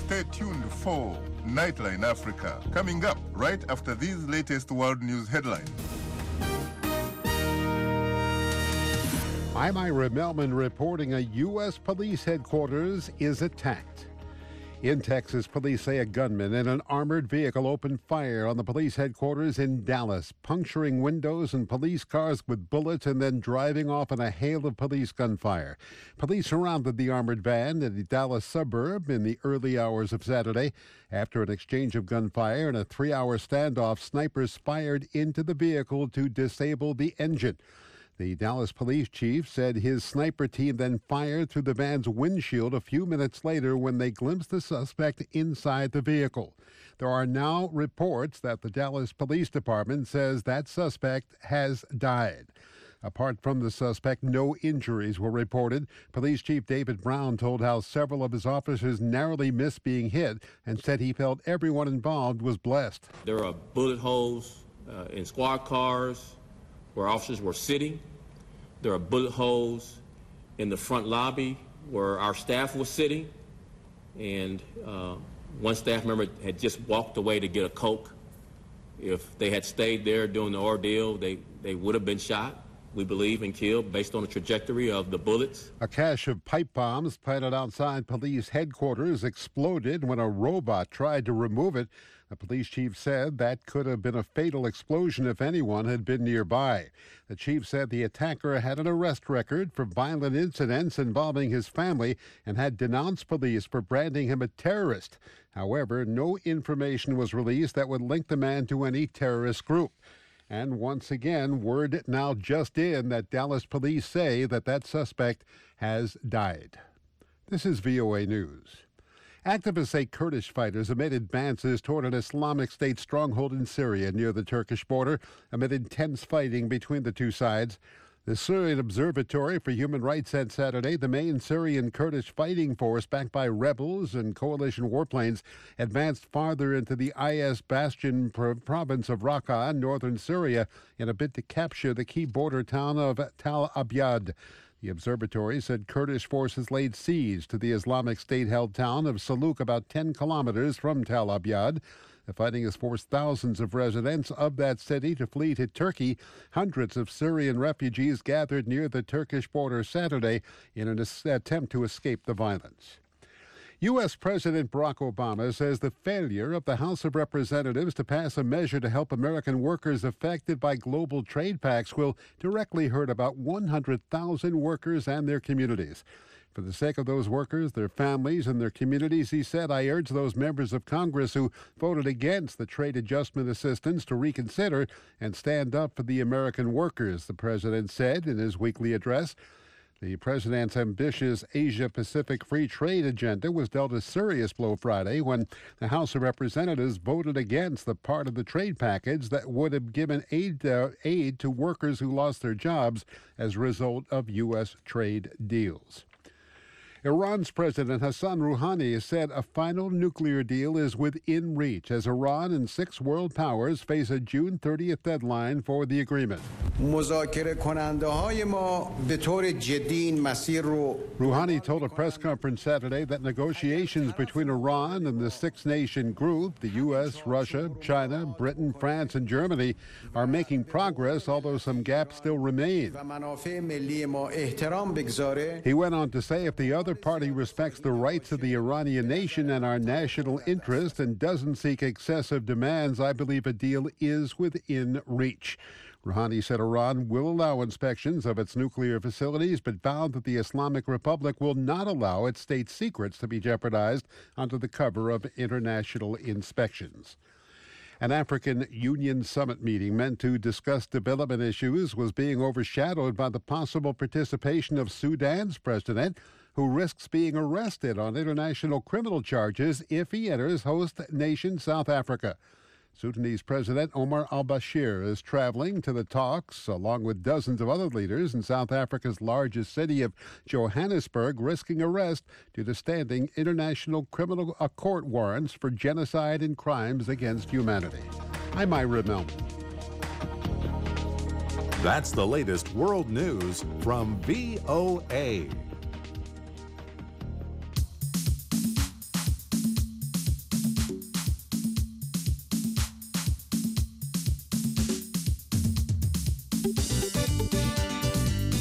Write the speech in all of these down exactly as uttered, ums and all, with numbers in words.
Stay tuned for Nightline Africa, coming up right after these latest world news headlines. I'm Ira Melman reporting a U S police headquarters is attacked. In Texas, police say a gunman in an armored vehicle opened fire on the police headquarters in Dallas, puncturing windows and police cars with bullets and then driving off in a hail of police gunfire. Police surrounded the armored van in the Dallas suburb in the early hours of Saturday. After an exchange of gunfire and a three-hour standoff, snipers fired into the vehicle to disable the engine. The Dallas police chief said his sniper team then fired through the van's windshield a few minutes later when they glimpsed the suspect inside the vehicle. There are now reports that the Dallas Police Department says that suspect has died. Apart from the suspect, no injuries were reported. Police Chief David Brown told how several of his officers narrowly missed being hit and said he felt everyone involved was blessed. There are bullet holes uh, in squad cars where officers were sitting. There are bullet holes in the front lobby where our staff was sitting, and uh, one staff member had just walked away to get a Coke. If they had stayed there during the ordeal, they, they would have been shot, we believe, and killed based on the trajectory of the bullets. A cache of pipe bombs planted outside police headquarters exploded when a robot tried to remove it. The police chief said that could have been a fatal explosion if anyone had been nearby. The chief said the attacker had an arrest record for violent incidents involving his family and had denounced police for branding him a terrorist. However, no information was released that would link the man to any terrorist group. And once again, word now just in that Dallas police say that that suspect has died. This is V O A News. Activists say Kurdish fighters have made advances toward an Islamic State stronghold in Syria near the Turkish border amid intense fighting between the two sides. The Syrian Observatory for Human Rights said Saturday the main Syrian Kurdish fighting force backed by rebels and coalition warplanes advanced farther into the I S bastion province of Raqqa, northern Syria, in a bid to capture the key border town of Tal Abyad. The observatory said Kurdish forces laid siege to the Islamic State-held town of Saluk, about ten kilometers from Tal Abyad. The fighting has forced thousands of residents of that city to flee to Turkey. Hundreds of Syrian refugees gathered near the Turkish border Saturday in an attempt to escape the violence. U S. President Barack Obama says the failure of the House of Representatives to pass a measure to help American workers affected by global trade pacts will directly hurt about one hundred thousand workers and their communities. For the sake of those workers, their families, and their communities, he said, I urge those members of Congress who voted against the trade adjustment assistance to reconsider and stand up for the American workers, the president said in his weekly address. The president's ambitious Asia-Pacific free trade agenda was dealt a serious blow Friday when the House of Representatives voted against the part of the trade package that would have given aid, uh, aid to workers who lost their jobs as a result of U S trade deals. Iran's President Hassan Rouhani said a final nuclear deal is within reach as Iran and six world powers face a June thirtieth deadline for the agreement. Rouhani told a press conference Saturday that negotiations between Iran and the six-nation group, the U S, Russia, China, Britain, France, and Germany, are making progress, although some gaps still remain. He went on to say if the other party respects the rights of the Iranian nation and our national interest and doesn't seek excessive demands, I believe a deal is within reach. Rouhani said Iran will allow inspections of its nuclear facilities, but vowed that the Islamic Republic will not allow its state secrets to be jeopardized under the cover of international inspections. An African Union summit meeting meant to discuss development issues was being overshadowed by the possible participation of Sudan's president, who risks being arrested on international criminal charges if he enters host nation South Africa. Sudanese President Omar al-Bashir is traveling to the talks, along with dozens of other leaders in South Africa's largest city of Johannesburg, risking arrest due to standing international criminal court warrants for genocide and crimes against humanity. I'm Ira Melman. That's the latest world news from V O A.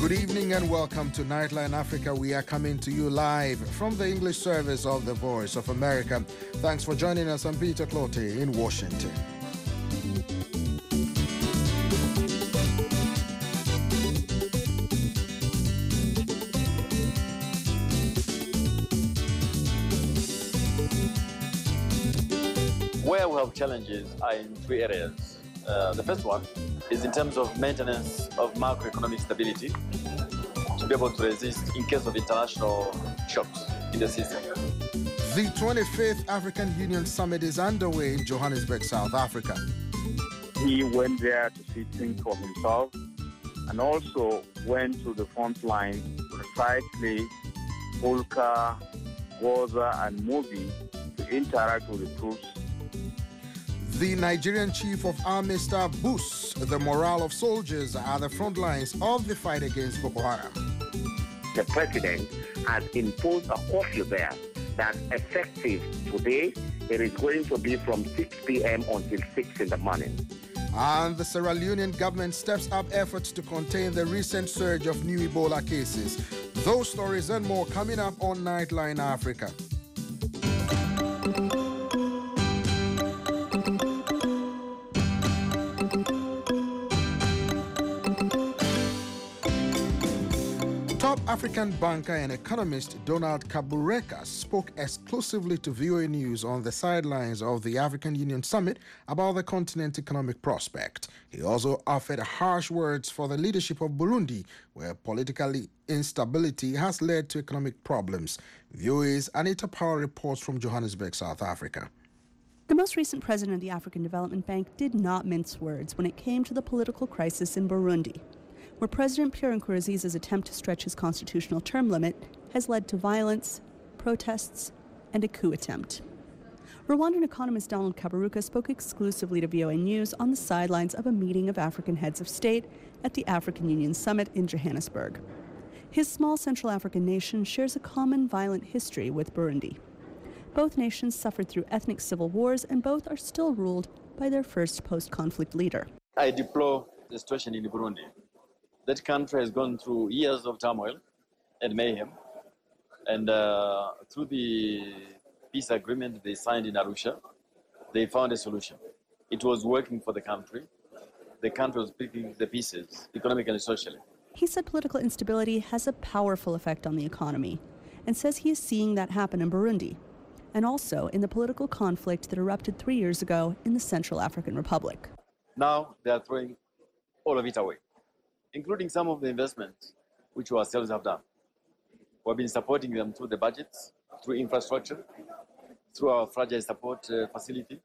Good evening and welcome to Nightline Africa. We are coming to you live from the English service of the Voice of America. Thanks for joining us. I'm Peter Clote in Washington. Where we have challenges are in three areas. Uh, the first one is in terms of maintenance of macroeconomic stability to be able to resist in case of international shocks in the system. The twenty-fifth African Union Summit is underway in Johannesburg, South Africa. He went there to see things for himself and also went to the front line precisely Polka, Goza, and Mobi to interact with the troops. The Nigerian Chief of Army Staff boosts the morale of soldiers at the front lines of the fight against Boko Haram. The president has imposed a curfew there that's effective today. It is going to be from six p.m. until six in the morning. And the Sierra Leonean government steps up efforts to contain the recent surge of new Ebola cases. Those stories and more coming up on Nightline Africa. Top African banker and economist Donald Kaberuka spoke exclusively to V O A News on the sidelines of the African Union Summit about the continent's economic prospect. He also offered harsh words for the leadership of Burundi, where political instability has led to economic problems. V O A's Anita Power reports from Johannesburg, South Africa. The most recent president of the African Development Bank did not mince words when it came to the political crisis in Burundi, where President Pierre Nkurunziza's attempt to stretch his constitutional term limit has led to violence, protests, and a coup attempt. Rwandan economist Donald Kaberuka spoke exclusively to V O A News on the sidelines of a meeting of African heads of state at the African Union Summit in Johannesburg. His small Central African nation shares a common violent history with Burundi. Both nations suffered through ethnic civil wars, and both are still ruled by their first post-conflict leader. I deplore the situation in Burundi. That country has gone through years of turmoil and mayhem, and uh, through the peace agreement they signed in Arusha, they found a solution. It was working for the country. The country was picking the pieces, economically and socially. He said political instability has a powerful effect on the economy, and says he is seeing that happen in Burundi, and also in the political conflict that erupted three years ago in the Central African Republic. Now they are throwing all of it away, including some of the investments which we ourselves have done. We've been supporting them through the budgets, through infrastructure, through our fragile support uh, facility.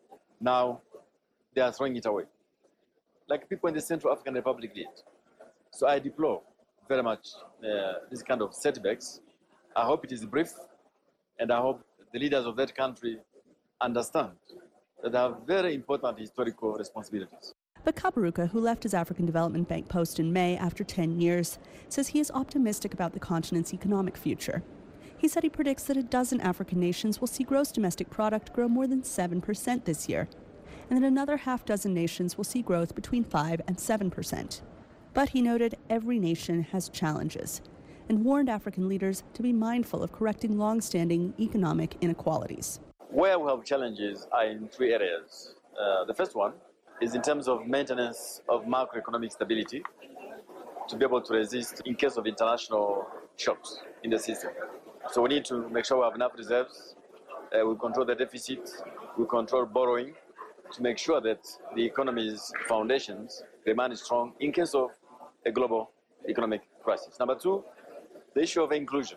Now they are throwing it away, like people in the Central African Republic did. So I deplore very much uh, this kind of setbacks. I hope it is brief, and I hope the leaders of that country understand that they have very important historical responsibilities. But Kaberuka, who left his African Development Bank post in May after ten years, says he is optimistic about the continent's economic future. He said he predicts that a dozen African nations will see gross domestic product grow more than seven percent this year, and that another half dozen nations will see growth between five and seven percent. But he noted every nation has challenges, and warned African leaders to be mindful of correcting long-standing economic inequalities. Where we have challenges are in three areas. Uh, the first one is in terms of maintenance of macroeconomic stability to be able to resist in case of international shocks in the system. So we need to make sure we have enough reserves, uh, we control the deficit, we control borrowing to make sure that the economy's foundations remain strong in case of a global economic crisis. Number two, the issue of inclusion.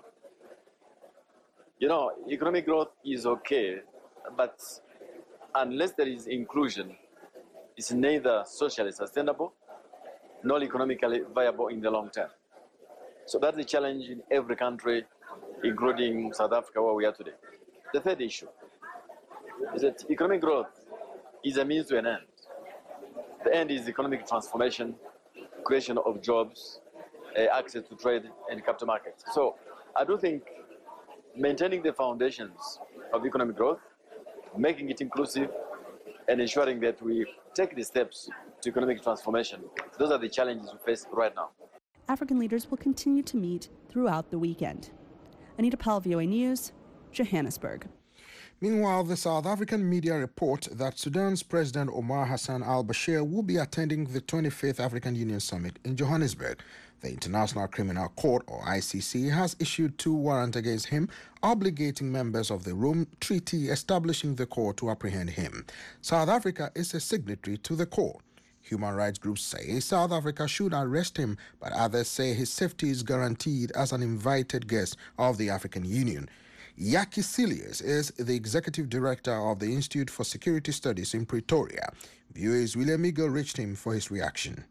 You know, economic growth is okay, but unless there is inclusion, it's neither socially sustainable nor economically viable in the long term. So that's the challenge in every country, including South Africa, where we are today. The third issue is that economic growth is a means to an end. The end is economic transformation, creation of jobs, uh, access to trade and capital markets. So I do think maintaining the foundations of economic growth, making it inclusive, and ensuring that we take the steps to economic transformation, those are the challenges we face right now. African leaders will continue to meet throughout the weekend. Anita Powell, V O A News, Johannesburg. Meanwhile, the South African media report that Sudan's President Omar Hassan al-Bashir will be attending the twenty-fifth African Union Summit in Johannesburg. The International Criminal Court, or I C C, has issued two warrants against him, obligating members of the Rome Treaty establishing the court to apprehend him. South Africa is a signatory to the court. Human rights groups say South Africa should arrest him, but others say his safety is guaranteed as an invited guest of the African Union. Yaki Silius is the executive director of the Institute for Security Studies in Pretoria. V O A's William Eagle reached him for his reaction.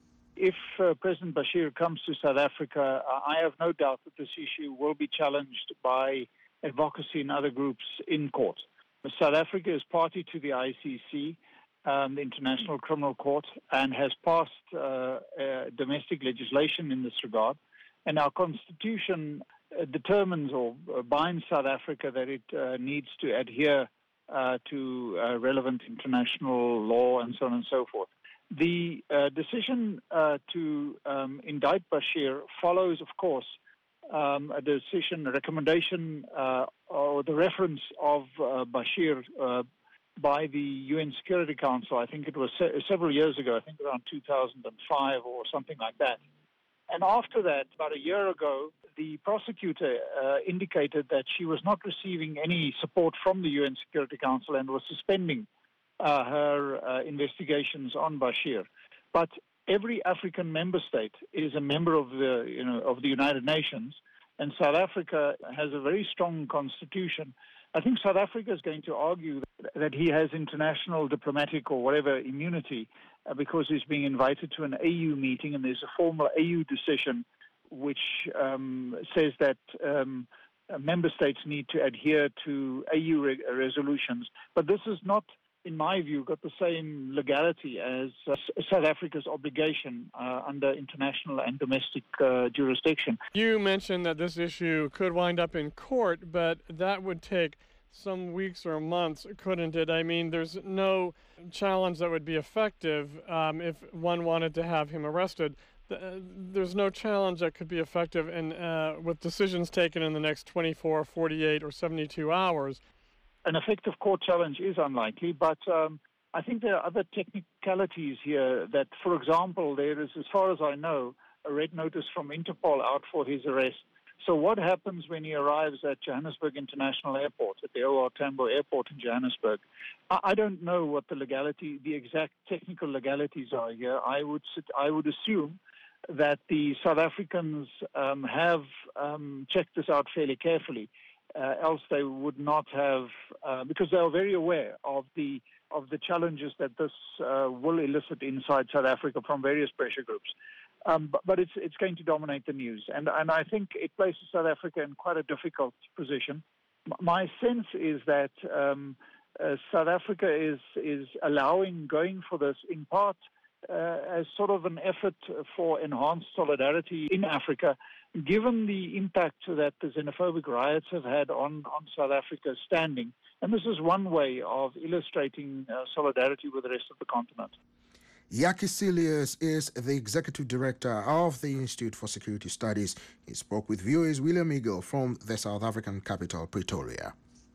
If uh, President Bashir comes to South Africa, uh, I have no doubt that this issue will be challenged by advocacy and other groups in court. South Africa is party to the I C C, um, the International Criminal Court, and has passed uh, uh, domestic legislation in this regard. And our constitution uh, determines or uh, binds South Africa that it uh, needs to adhere uh, to uh, relevant international law and so on and so forth. The uh, decision uh, to um, indict Bashir follows, of course, um, a decision, a recommendation, uh, or the reference of uh, Bashir uh, by the U N Security Council. I think it was se- several years ago, I think around two thousand five or something like that. And after that, about a year ago, the prosecutor uh, indicated that she was not receiving any support from the U N Security Council and was suspending Uh, her uh, investigations on Bashir. But every African member state is a member of the, you know, of the United Nations, and South Africa has a very strong constitution. I think South Africa is going to argue that, that he has international diplomatic or whatever immunity uh, because he's being invited to an A U meeting, and there's a formal A U decision which um, says that um, member states need to adhere to A U re- resolutions. But this is not, in my view, got the same legality as uh, South Africa's obligation uh, under international and domestic uh, jurisdiction. You mentioned that this issue could wind up in court, but that would take some weeks or months, couldn't it? I mean, there's no challenge that would be effective um, if one wanted to have him arrested. There's no challenge that could be effective in, uh, with decisions taken in the next twenty-four, forty-eight, or seventy-two hours. An effective court challenge is unlikely, but um, I think there are other technicalities here that, for example, there is, as far as I know, a red notice from Interpol out for his arrest. So what happens when he arrives at Johannesburg International Airport, at the O R Tambo Airport in Johannesburg? I, I don't know what the legality, the exact technical legalities are here. I would, I would assume that the South Africans um, have um, checked this out fairly carefully. Uh, else they would not have, uh, because they are very aware of the of the challenges that this uh, will elicit inside South Africa from various pressure groups. Um, but, but it's it's going to dominate the news, and and I think it places South Africa in quite a difficult position. M- my sense is that um, uh, South Africa is is allowing going for this in part uh, as sort of an effort for enhanced solidarity in Africa, given the impact that the xenophobic riots have had on, on South Africa's standing. And this is one way of illustrating uh, solidarity with the rest of the continent. Yaki Silius is the executive director of the Institute for Security Studies. He spoke with V O A's William Eagle from the South African capital, Pretoria.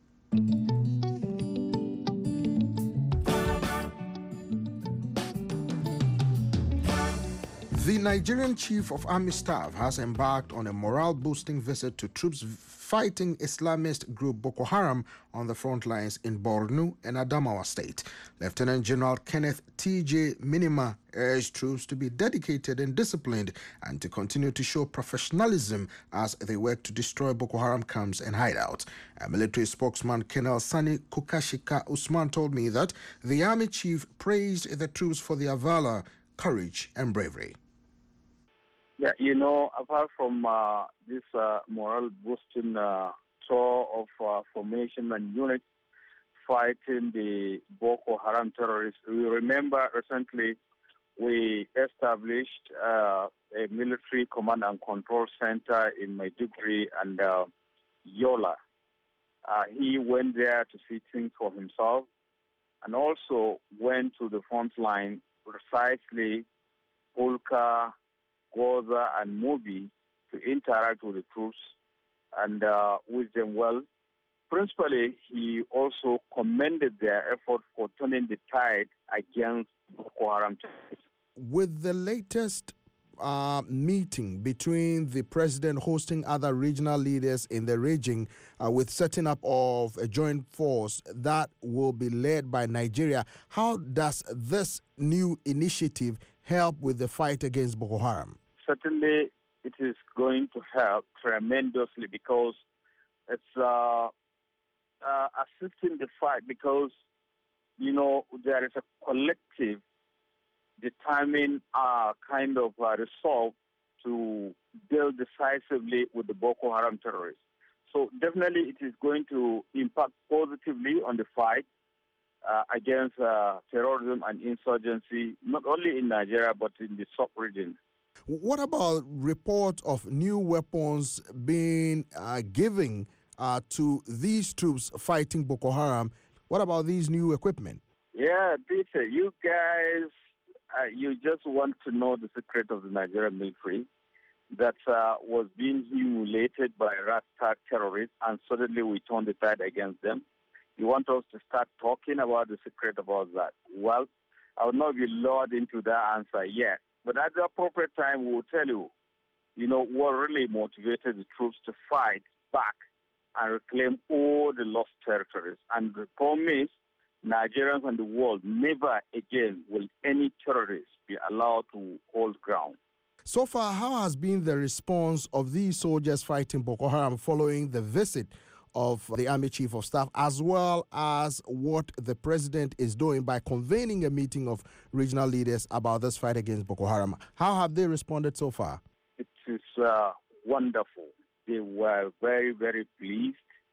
The Nigerian Chief of Army Staff has embarked on a morale-boosting visit to troops fighting Islamist group Boko Haram on the front lines in Borno and Adamawa State. Lieutenant General Kenneth T J Minima urged troops to be dedicated and disciplined and to continue to show professionalism as they work to destroy Boko Haram camps and hideouts. A military spokesman, Colonel Sani Kukashika Usman, told me that the Army Chief praised the troops for their valor, courage, and bravery. Yeah, you know, apart from uh, this uh, morale-boosting uh, tour of uh, formation and units fighting the Boko Haram terrorists, we remember recently we established uh, a military command and control center in Maiduguri and uh, Yola. Uh, he went there to see things for himself and also went to the front line, precisely Polka, Goza, and Mobi to interact with the troops and uh, wish them well. Principally, he also commended their effort for turning the tide against Boko Haram terrorists. With the latest uh, meeting between the president hosting other regional leaders in the region uh, with setting up of a joint force that will be led by Nigeria, how does this new initiative help with the fight against Boko Haram? Certainly, it is going to help tremendously because it's uh, uh, assisting the fight because, you know, there is a collective determined uh, kind of uh, resolve to deal decisively with the Boko Haram terrorists. So definitely it is going to impact positively on the fight uh, against uh, terrorism and insurgency, not only in Nigeria, but in the sub-region. What about reports of new weapons being uh, given uh, to these troops fighting Boko Haram? What about these new equipment? Yeah, Peter, you guys, uh, you just want to know the secret of the Nigerian military that uh, was being humiliated by Rasta terrorists, and suddenly we turned the tide against them. You want us to start talking about the secret about that? Well, I will not be lured into that answer yet. But at the appropriate time, we will tell you, you know, what really motivated the troops to fight back and reclaim all the lost territories. And the promise, Nigerians and the world, never again will any terrorist be allowed to hold ground. So far, how has been the response of these soldiers fighting Boko Haram following the visit of the Army Chief of Staff, as well as what the president is doing by convening a meeting of regional leaders about this fight against Boko Haram? How have they responded so far? It is uh, wonderful. They were very, very pleased,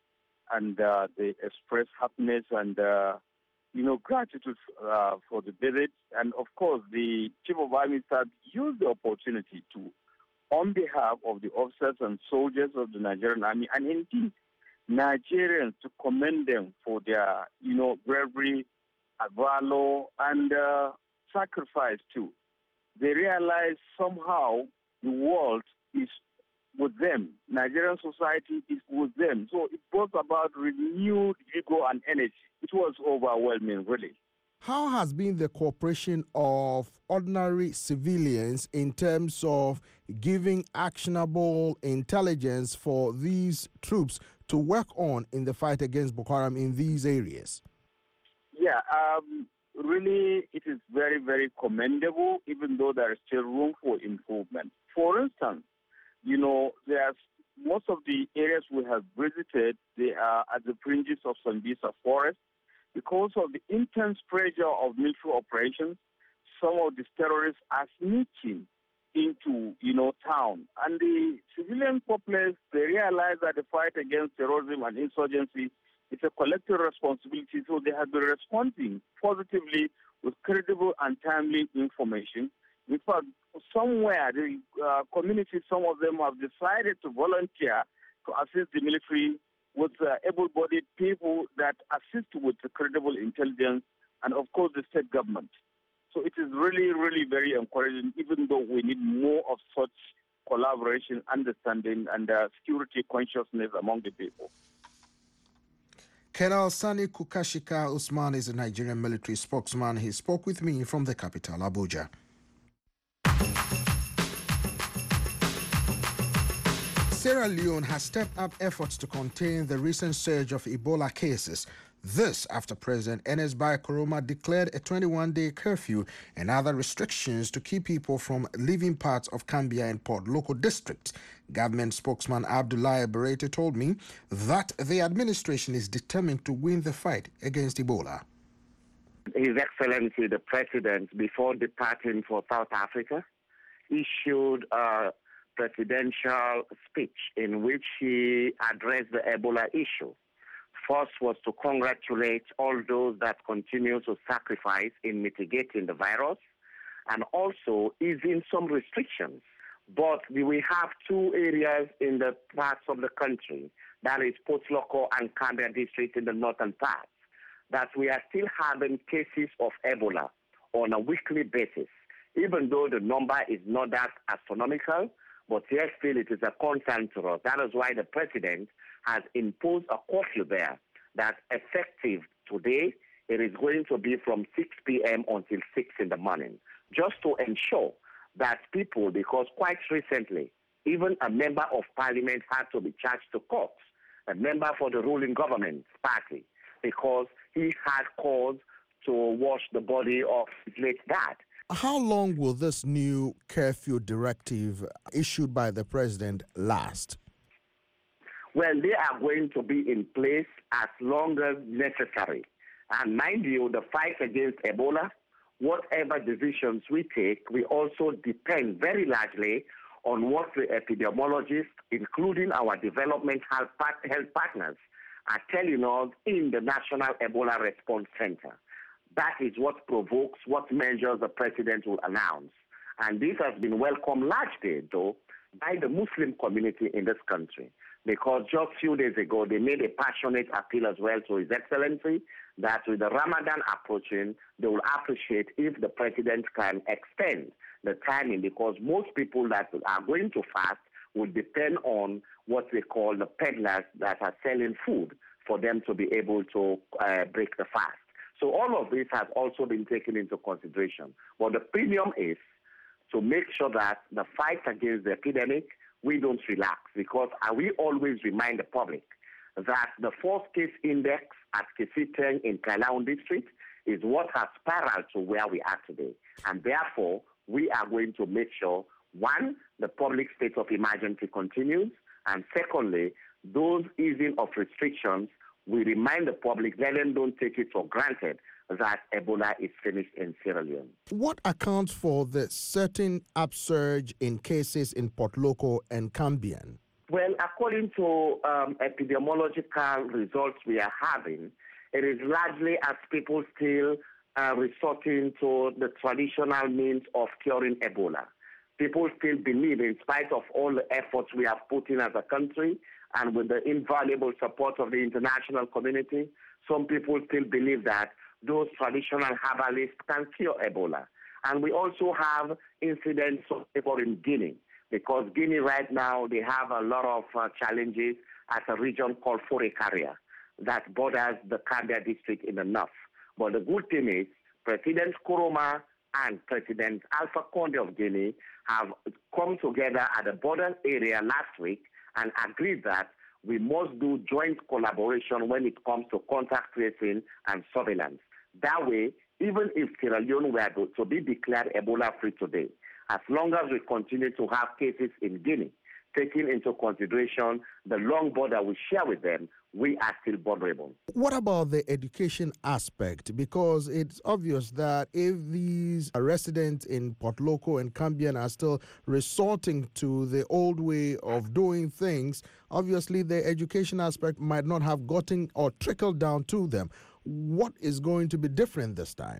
and uh, they expressed happiness and, uh, you know, gratitude uh, for the visit. And, of course, the Chief of Army Staff used the opportunity to, on behalf of the officers and soldiers of the Nigerian Army, and indeed Nigerians, to commend them for their, you know, bravery, valor, and uh, sacrifice too. They realize somehow the world is with them. Nigerian society is with them. So it was about renewed ego and energy. It was overwhelming, really. How has been the cooperation of ordinary civilians in terms of giving actionable intelligence for these troops to work on in the fight against Boko Haram in these areas? Yeah, um, really it is very, very commendable, even though there is still room for improvement. For instance, you know, there's most of the areas we have visited, they are at the fringes of Sambisa Forest. Because of the intense pressure of military operations, some of these terrorists are sneaking into, you know, town. And the civilian populace, they realize that the fight against terrorism and insurgency is a collective responsibility, so they have been responding positively with credible and timely information. In fact, somewhere, the uh, community, some of them have decided to volunteer to assist the military with uh, able-bodied people that assist with the credible intelligence, and of course the state government. So it is really, really very encouraging, even though we need more of such collaboration, understanding, and uh, security consciousness among the people. Colonel Sani Kukashika Usman is a Nigerian military spokesman. He spoke with me from the capital, Abuja. Sierra Leone has stepped up efforts to contain the recent surge of Ebola cases. This after President Ernest Bai Koroma declared a twenty-one day curfew and other restrictions to keep people from leaving parts of Cambia and Port Local districts. Government spokesman Abdoulaye Berete told me that the administration is determined to win the fight against Ebola. His Excellency the President, before departing for South Africa, issued a presidential speech in which he addressed the Ebola issue. First was to congratulate all those that continue to sacrifice in mitigating the virus and also easing some restrictions. But we have two areas in the parts of the country, that is Port Loko and Cambia district in the northern parts, that we are still having cases of Ebola on a weekly basis. even though the number is not that astronomical, but yet still it is a concern to us. That is why the president has imposed a curfew there that effective today, it is going to be from six p.m. until six in the morning, just to ensure that people, because quite recently, even a member of parliament had to be charged to court, a member for the ruling government party, because he had cause to wash the body of his late dad. How long will this new curfew directive issued by the president last? Well, they are going to be in place as long as necessary. And mind you, the fight against Ebola, whatever decisions we take, we also depend very largely on what the epidemiologists, including our development health partners, are telling us in the National Ebola Response Center. That is what provokes what measures the president will announce. And this has been welcomed largely, though, by the Muslim community in this country, because just a few days ago, they made a passionate appeal as well to His Excellency that with the Ramadan approaching, they will appreciate if the president can extend the timing, because most people that are going to fast will depend on what they call the peddlers that are selling food for them to be able to uh, break the fast. So all of this has also been taken into consideration. But the premium is to make sure that the fight against the epidemic, we don't relax, because we always remind the public that the false case index at Kisiteng in Kailaon district is what has spiraled to where we are today. And therefore, we are going to make sure, one, the public state of emergency continues, and secondly, those easing of restrictions, we remind the public, let them don't take it for granted that Ebola is finished in Sierra Leone. What accounts for the certain upsurge in cases in Port Loko and Cambian? Well, according to um, epidemiological results we are having, it is largely as people still uh, resorting to the traditional means of curing Ebola. People still believe, in spite of all the efforts we have put in as a country and with the invaluable support of the international community, some people still believe that those traditional herbalists can cure Ebola. And we also have incidents of people in Guinea, because Guinea right now, they have a lot of uh, challenges at a region called Forécaria that borders the Kambia district in the north. But the good thing is, President Nkrumah and President Alpha Conde of Guinea have come together at the border area last week and agreed that we must do joint collaboration when it comes to contact tracing and surveillance. That way, even if Sierra Leone were to be declared Ebola-free today, as long as we continue to have cases in Guinea, taking into consideration the long border we share with them, we are still vulnerable. What about the education aspect? Because it's obvious that if these residents in Port Loko and Cambian are still resorting to the old way of doing things, obviously the education aspect might not have gotten or trickled down to them. What is going to be different this time?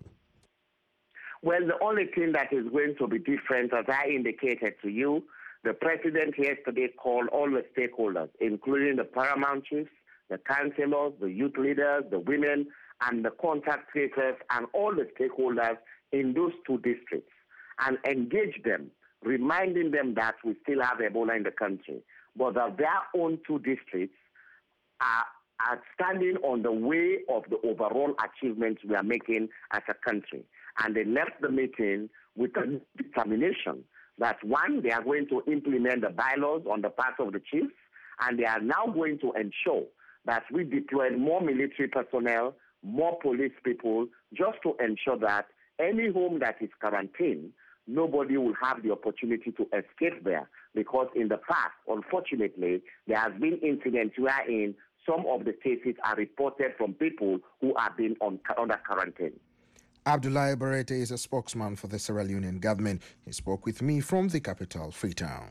Well, the only thing that is going to be different, as I indicated to you, the president yesterday called all the stakeholders, including the paramount chiefs, the councillors, the youth leaders, the women, and the contact tracers, and all the stakeholders in those two districts, and engage them, reminding them that we still have Ebola in the country, but that their own two districts are, are standing on the way of the overall achievements we are making as a country. And they left the meeting with a determination that, one, they are going to implement the bylaws on the part of the chiefs, and they are now going to ensure that we deploy more military personnel, more police people, just to ensure that any home that is quarantined, nobody will have the opportunity to escape there. Because in the past, unfortunately, there has been incidents wherein some of the cases are reported from people who have been on, under quarantine. Abdoulaye Barete is a spokesman for the Sierra Leonean government. He spoke with me from the capital, Freetown.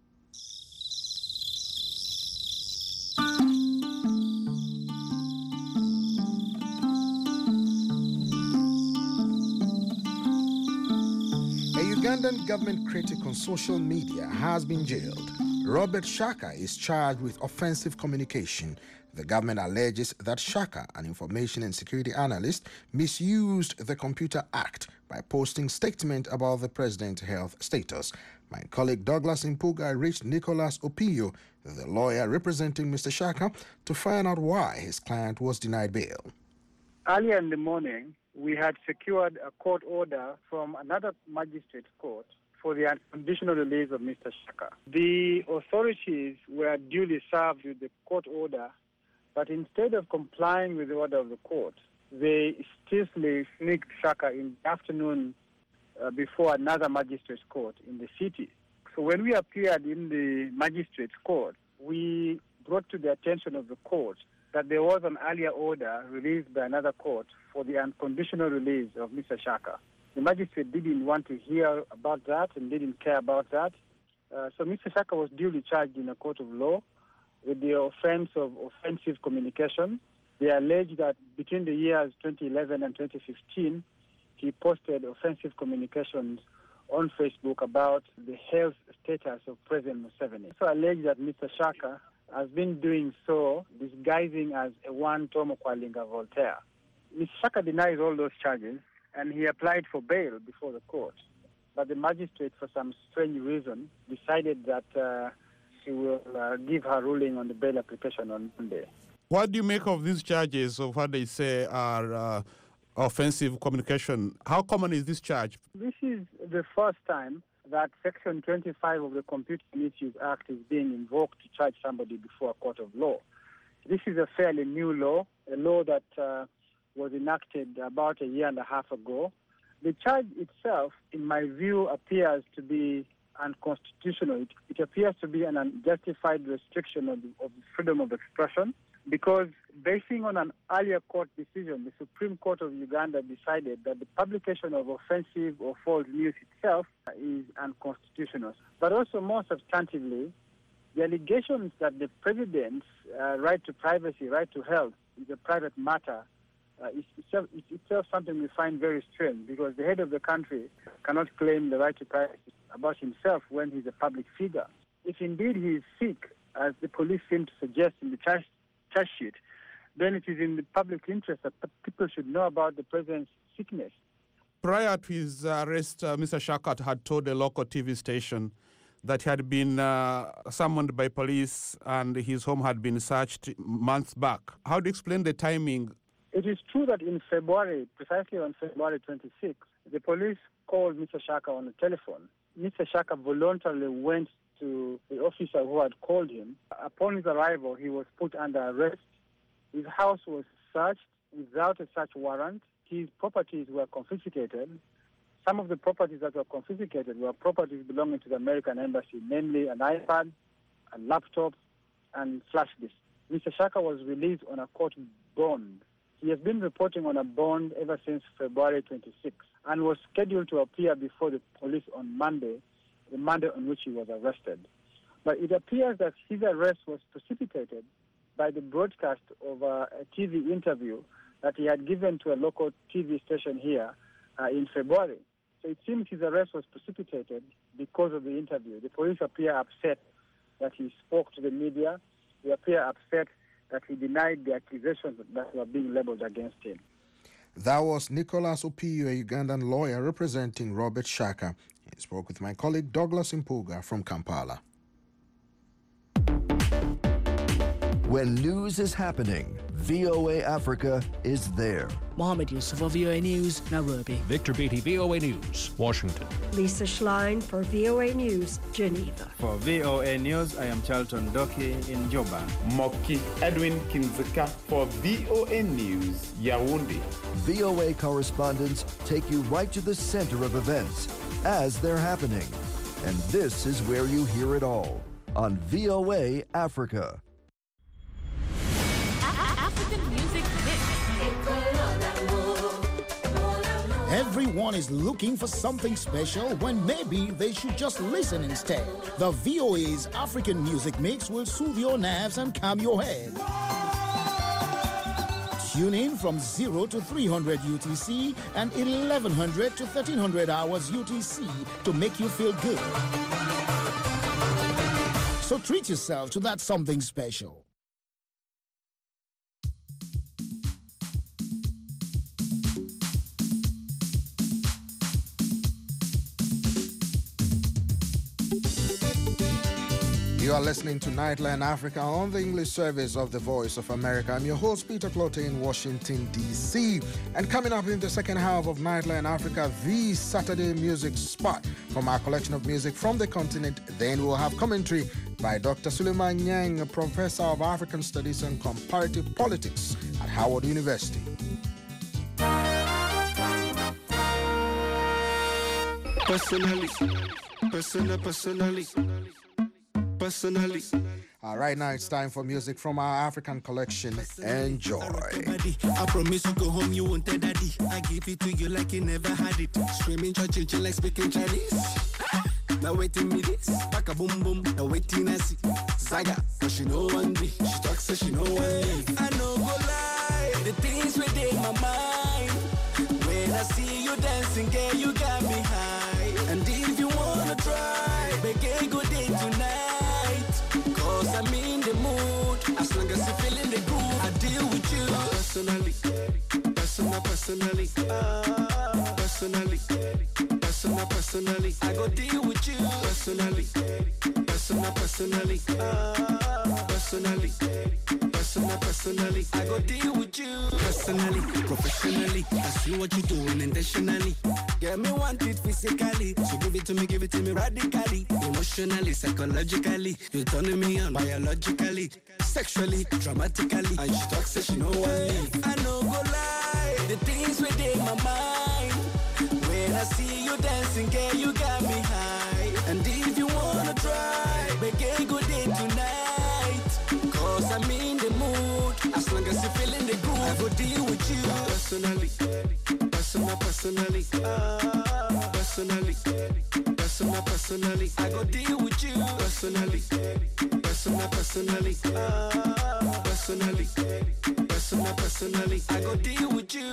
A Ugandan government critic on social media has been jailed. Robert Shaka is charged with offensive communication. The government alleges that Shaka, an information and security analyst, misused the Computer Act by posting statement about the president's health status. My colleague Douglas Impuga reached Nicholas Opio, the lawyer representing Mister Shaka, to find out why his client was denied bail. Earlier in the morning, we had secured a court order from another magistrate court for the unconditional release of Mister Shaka. The authorities were duly served with the court order, but instead of complying with the order of the court, they stiffly sneaked Shaka in the afternoon uh, before another magistrate's court in the city. So when we appeared in the magistrate's court, we brought to the attention of the court that there was an earlier order released by another court for the unconditional release of Mister Shaka. The magistrate didn't want to hear about that and didn't care about that. Uh, so Mister Shaka was duly charged in a court of law with the offense of offensive communication. They allege that between the years twenty eleven and twenty fifteen, he posted offensive communications on Facebook about the health status of President Museveni. So allege that Mister Shaka has been doing so, disguising as a one Tom Okwalinga Voltaire. Mister Shaka denies all those charges, and he applied for bail before the court. But the magistrate, for some strange reason, decided that uh, she will uh, give her ruling on the bail application on Monday. What do you make of these charges of what they say are uh, offensive communication? How common is this charge? This is the first time that Section twenty-five of the Computer Misuse Act is being invoked to charge somebody before a court of law. This is a fairly new law, a law that uh, was enacted about a year and a half ago. The charge itself, in my view, appears to be unconstitutional. It, it appears to be an unjustified restriction of, of freedom of expression, because basing on an earlier court decision, the Supreme Court of Uganda decided that the publication of offensive or false news itself is unconstitutional. But also more substantively, the allegations that the president's uh, right to privacy, right to health is a private matter uh, is itself, is itself something we find very strange, because the head of the country cannot claim the right to privacy about himself when he's a public figure. If indeed he is sick, as the police seem to suggest in the charge charge sheet, then it is in the public interest that people should know about the president's sickness. Prior to his arrest, uh, Mister Shaka had told a local T V station that he had been uh, summoned by police and his home had been searched months back. How do you explain the timing? It is true that in February, precisely on February twenty-sixth, the police called Mister Shaka on the telephone. Mister Shaka voluntarily went to the officer who had called him. Upon his arrival, he was put under arrest. His house was searched without a search warrant. His properties were confiscated. Some of the properties that were confiscated were properties belonging to the American embassy, namely an iPad, a laptop, and flash disk. Mister Shaka was released on a court bond. He has been reporting on a bond ever since February twenty-sixth and was scheduled to appear before the police on Monday, the Monday on which he was arrested. But it appears that his arrest was precipitated by the broadcast of a, a T V interview that he had given to a local T V station here uh, in February. So it seems his arrest was precipitated because of the interview. The police appear upset that he spoke to the media. They appear upset that he denied the accusations that were being leveled against him. That was Nicholas Opio, a Ugandan lawyer representing Robert Shaka. He spoke with my colleague Douglas Impuga from Kampala. When news is happening, V O A Africa is there. Mohammed Yusuf for V O A News, Nairobi. Victor Beatty, V O A News, Washington. Lisa Schlein for V O A News, Geneva. For V O A News, I am Charlton Doki in Joburg. Moki Edwin Kinzeka for V O A News, Yaoundé. V O A correspondents take you right to the center of events as they're happening. And this is where you hear it all on V O A Africa. African Music Mix. Everyone is looking for something special when maybe they should just listen instead. The V O A's African Music Mix will soothe your nerves and calm your head. Tune in from zero to three hundred U T C and eleven hundred to thirteen hundred hours U T C to make you feel good. So treat yourself to that something special. You are listening to Nightline Africa on the English service of the Voice of America. I'm your host, Peter Clote in Washington, D C. And coming up in the second half of Nightline Africa, the Saturday music spot from our collection of music from the continent. Then we'll have commentary by Doctor Suleiman Yang, a professor of African Studies and Comparative Politics at Howard University. Personally, personal, personally. Personally. All right, now it's time for music from our African collection. Enjoy. I promise you go home, you won't tell daddy. I give it to you like you never had it. Screaming, churching, like speaking Chinese. Now waiting me this, back a boom boom. Now waiting I see Zaga, but she know one day. She talks so she know one day. I know go lie, the things within my mind. When I see you dancing, girl, you got me high. And if you wanna try, make a good day tonight. Cause I'm in the mood, as long as you feeling the groove, I deal with you. Personally, personal, personally, uh, personally, personal, personally, I go deal with you. Personally, personal, personally, uh, personally, personal, personally, I go deal with you. Personally, professionally, I see what you're doing intentionally. Get me want it physically, so give it to me, give it to me radically. Emotionally, psychologically, you're turning me on biologically, sexually, dramatically. And she talks so she know what I know go lie, the things within my mind. When I see you dancing, girl, you got me high. And if you wanna try, make a good day tonight. Cause I'm in the mood, as long as you're feeling the groove, I go deal with you. Personally, personal, personally, uh, personally, personal, personally, I go deal with you. Personally, personal, personally, uh, personally, personal, personally, I go deal with you.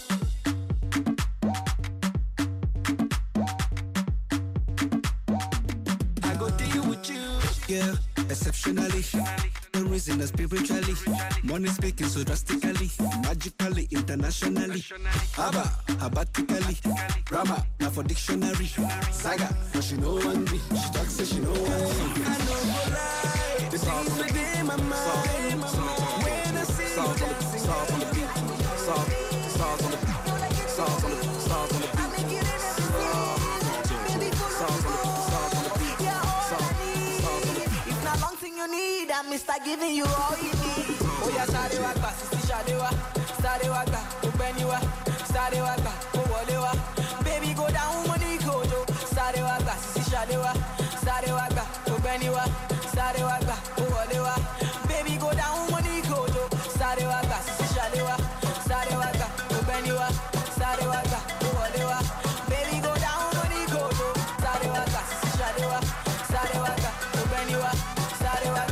I go deal with you. Yeah, exceptionally. The reason is spiritually. Money speaking so drastically, magically, internationally. Abba, abatically. Rama, now for dictionary. Saga, but she know one day. She talks so she know one day. I know go lie, the things within my mind. When I see you dancing, stars on the beat, stars, stars on the beat, stars on the beat, stars on the beat. Mister giving you all you need. Oh yeah, Sarewa, Sisi Shadewa, Sarewa, Ubeniwa, Sarewa, Owolewa. Baby go down money go do. Sarewa, Sisi Shadewa, Sarewa, Ubeniwa, Sarewa, Owolewa. Baby go down money go do. Sarewa, Sisi Shadewa, Sarewa, Ubeniwa, Sarewa, Owolewa. Baby go down money go do. Sarewa, Sisi Shadewa, Sarewa, Ubeniwa, Sarewa.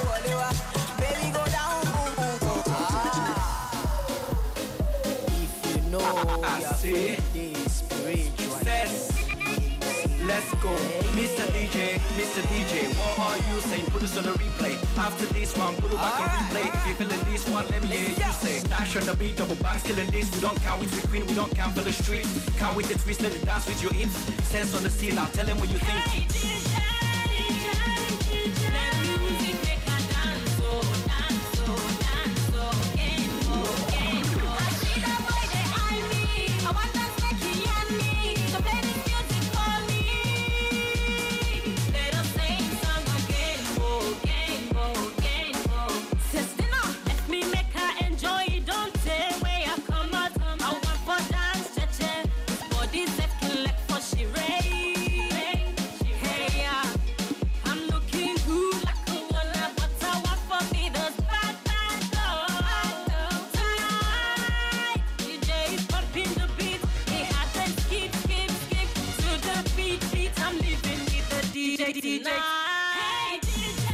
Let's go, Mister D J, Mister D J, what are you saying? Put us on a replay. After this one, put it back on replay. If you're feeling this one, let me hear you say. Dash on the beat, double back, killing this. We don't count with the queen, we don't count for the street. Count with the twist, let it dance with your hips. Sense on the scene, now tell them what you think. Hey, D J, D J, D J. Let music make a dance, oh, dance, oh, dance, oh, game, oh, game, oh. I see the boy they eye me. I want dance make he and me. So play this music for me. Let us sing song again, oh, game, oh, game, oh. Sistina, let me make her enjoy. Don't say where I come out. I want for dance, cha-cha. Body set can let for she rain. Hey, yeah. I'm looking good like a wanna, but I want for me the bad, bad, oh. Tonight, D J is pumping the beat. He had them skip, skip, skip to the beat, beat. I'm living with the D J tonight. Hey, D J,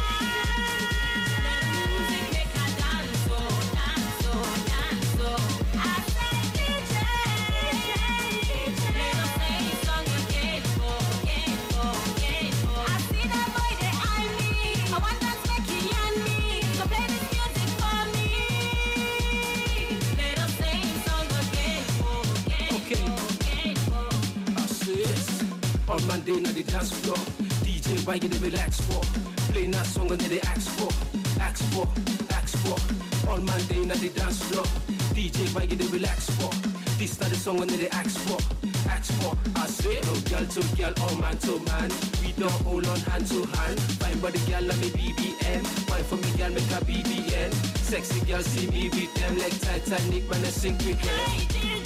let music make a dance, oh, dance, oh, dance, oh. I say D J, D J, let us sing song again, oh, again, oh, again, oh. I see that boy they eye me. I want dance make he and me. So play this music for me. Let us sing song again, oh, again, oh, again, oh. I see it. On Monday night, the dance floor. D J, why you relax for? playing that song and then they ask for, ask for, ask for. All man day now they dance floor. D J Vigi they relax for. This not the song and then they ask for, ask for. I swear, no girl to girl, all man to man. We don't hold on hand to hand. Fine body girl like me B B M. Fine for me girl make a B B N. Sexy girl see me with them like Titanic when I sink with them.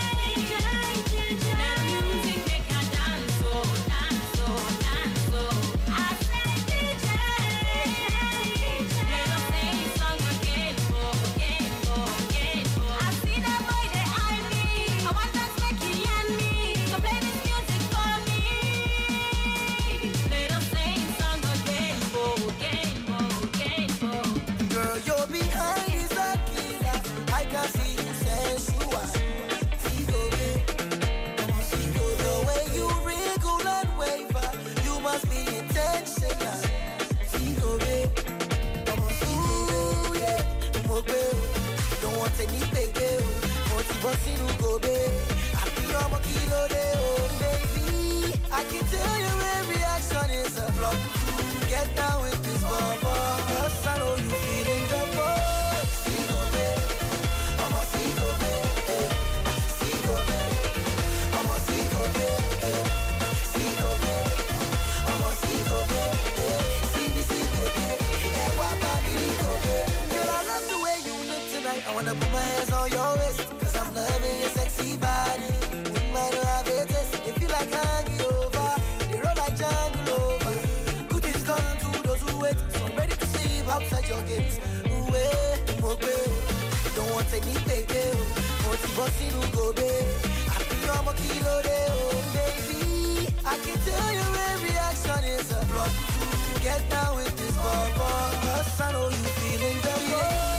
I can tell your every action is a flop. Get down with this bumper. Cause I know you feeling the boy. See go babe, I'm a see go babe. See go babe, I'm a see go babe. See go babe, I'm a see go babe. See me see go babe. And what I really go babe. Girl, I love the way you look tonight. I wanna put my hands on your waist. Cause I'm loving your sexy body. Wouldn't mind to have a taste. If you like hanging over, they roll like jungle over. Good things come to those who wait. So I'm ready to see you outside your gates. Ooh, eh, oh, babe. Don't want to take me, baby. Want to bust in, go, babe. I feel I'm a kilo, oh, baby. I can tell your every action is a block. Get down with this bumper. Cause I know you feeling the love.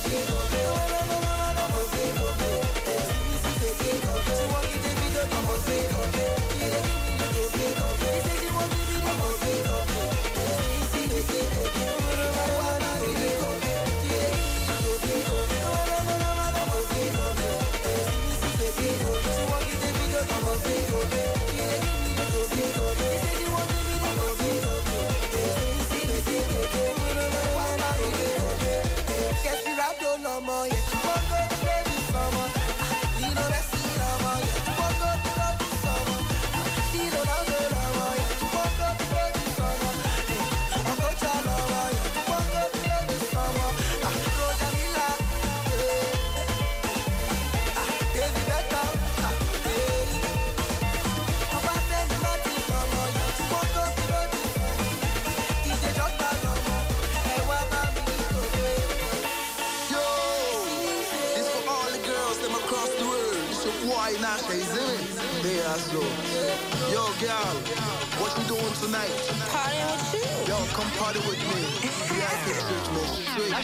Yo, girl, what you doing tonight? Partying with you. Yo, come party with me. V I P treatment, straight.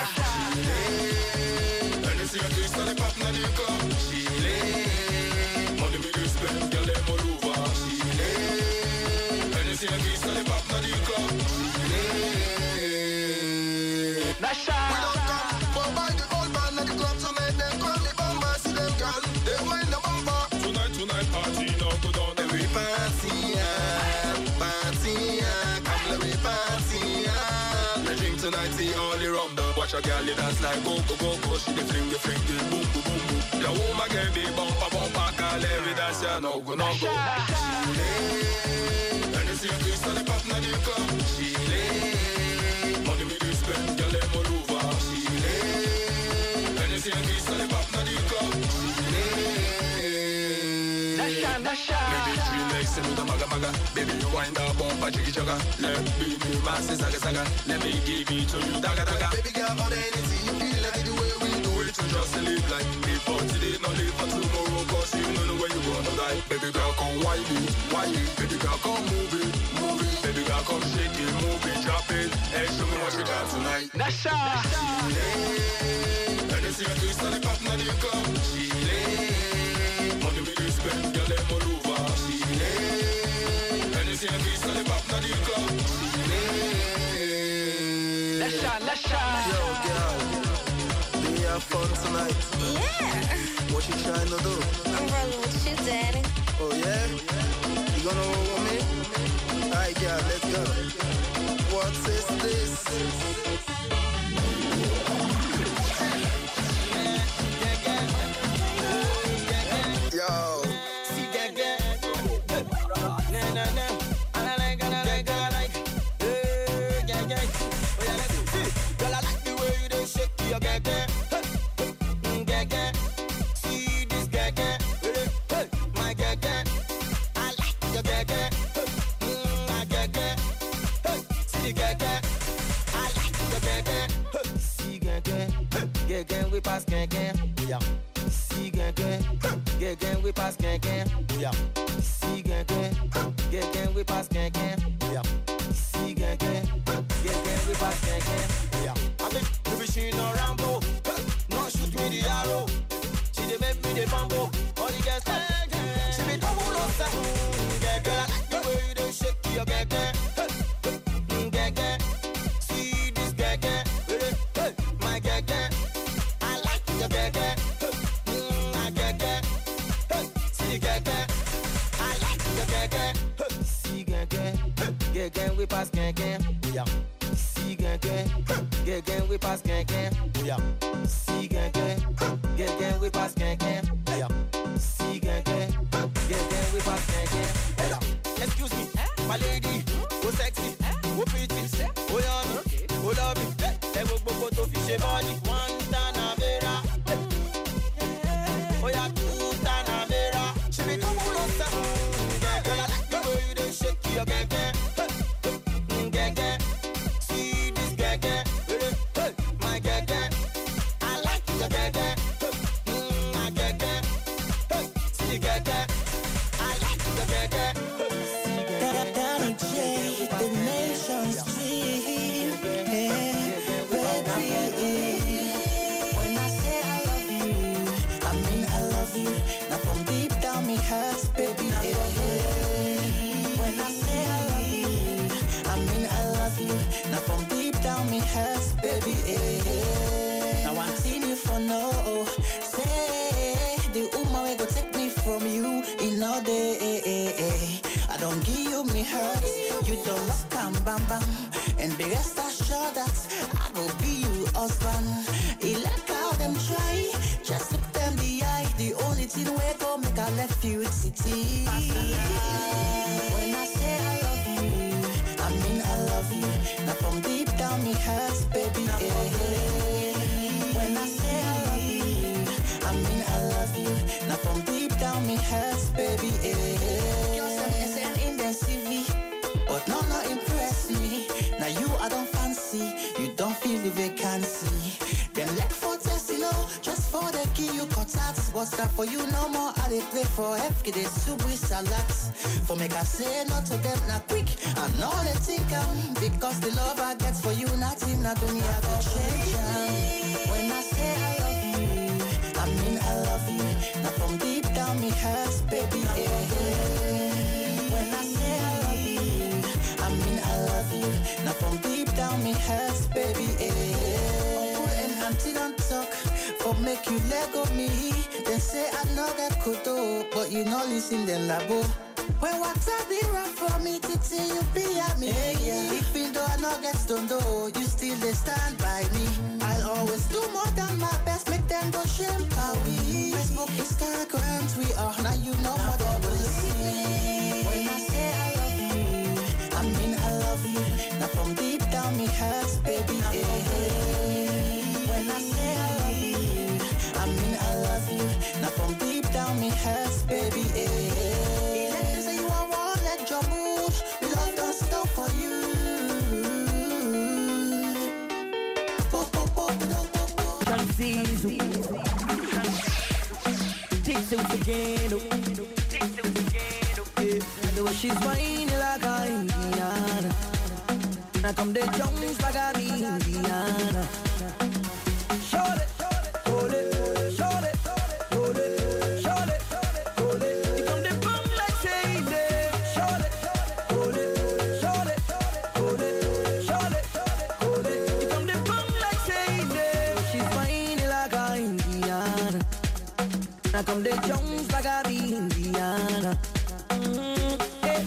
Elle est sur la pop na du corps. Chile. Mon demi de spend, girl, elle me louva. Chile. Elle est sur la pop na du corps. Chile. Nasha. We don't come for by the old man at the club to make them call me bumper. See them, girl, they wind the bumper. Tonight, tonight, party, now go down. Every party, yeah, party, yeah, come let me party, yeah. They drink tonight, see all the rum. Watch a girl, you dance like go, go, go, go. She dey fling, the fling, the boom, boom, boom, boom. The woman can be bumper, bumper, call every dance, yeah, no go, no go. Chile, and you see a twist on the pop, na the club. Chile, money me do spend, girl, let me over. Chile, and you see a twist on the pop, na the club. Nasha, Nasha. Maybe three legs, send me the maga maga. Baby, you wind up, bumper, jiggy jagga. Let me be massive, saga saga. Let me give it to you, daga daga. Baby girl, all the energy you feel, let me do it when you do it. To just live like live for today, not live for tomorrow. Cause you don't know where you gonna die. Baby girl, come whine it, whine it. Baby girl, come move it, move it. Baby girl, come shake it, move it, drop it. Hey, show me what you got tonight. Nasha. And you see a twist on the pop, now you come. Chile. Money me do spend, girl, let me over. Chile. And you see a twist on the pop, now you come. Chile. Nasha, Nasha. Yo, girl, do you have fun tonight? Yeah. What you trying to do? I'm rolling with you, daddy. Oh, yeah? You gonna roll with me? Alright, girl, let's go. What is this? Yo. See that girl? Na na na. I like, I like, I like. Hey, yeah, yeah. Oh yeah, let's see. Girl, I like the way you dey shake your girl, girl. Hey, girl, girl. See this girl, girl. Hey, hey, my girl, girl. I like your girl, girl. Hey, my girl, girl. Hey, see the girl, girl. I like your girl, girl. Hey, see girl, girl. Girl, girl, we pass girl, girl. Yeah. See gang gang, gang gang we pass gang gang, yeah. See gang gang, gang gang we pass gang gang, yeah. See gang gang, gang gang we pass gang gang, yeah. I think we she no Rambo, no shoot me the arrow. She dey make me the bambo, all the girls gang gang. She be double up that, gang gang. I like the way you dey shake your gang gang, gang gang. See this gang gang, hey, my gang gang. I like your gang gang. Gang gang, we pass gang gang, yeah. See gang gang, gang gang, we pass gang gang, yeah. See gang gang, gang gang, we pass gang gang, yeah. See gang gang, gang gang, we pass gang gang, yeah. Excuse me, my lady, oh sexy, oh pretty, oh yummy, oh lovely, eh, go go go to fish body, one Tanavera, oh yeah, two Tanavera, she be double on seven, girl, I like the way you dey shake your gang gang. And be rest assured that I will be you husband. He let how them try, just look them the eye. The only thing we go make a left you with city. When I say I love you, I mean I love you. Now from deep down me hurts, baby. Eh. When I say I love you, I mean I love you. Now from deep down me hurts, baby. Eh. You're some S N in the C V, but no, no impress me. Now you I don't fancy, you don't feel the vacancy. Then let for test, you know, just for the key you cut out. What's that for you no more? I they play for F K, they soup with salads. For make I say not to them not quick. I know they think I'm because the love I get for you, nothing not only I go change. When I say I love you, I mean I love you. Now from deep down me hurts, baby. Eh. When I say I love you, I mean I love you. Now from deep down me hurts, baby. Eh. Putting until don't talk, for make you let go me. They say I know that could do, but you know listen then labo. When what's up the rough for me to see you be at me. Hey, yeah. Even though I know get stoned, though, you still they stand by me. I'll always do more than my best, make them go shame how we. Facebook, Instagram, we are now you know more than we see. When I say I love you, I mean I love you. Now from deep down me hurts, baby. Eh. When I say I love you, I mean I love you. Now from deep down me hurts, baby. Eh. Takes it again, the way she's whining like a Indiana. Now come the Jones like a Indiana. Show it, hold it, show it, hold it, show it, hold it. You come the bum like say that. Show it, hold it, show it, hold it, show it, hold it. You come the bum like say that. She's whining like a Indiana. Now come the Jones like a Indiana. Mm-hmm. Hey,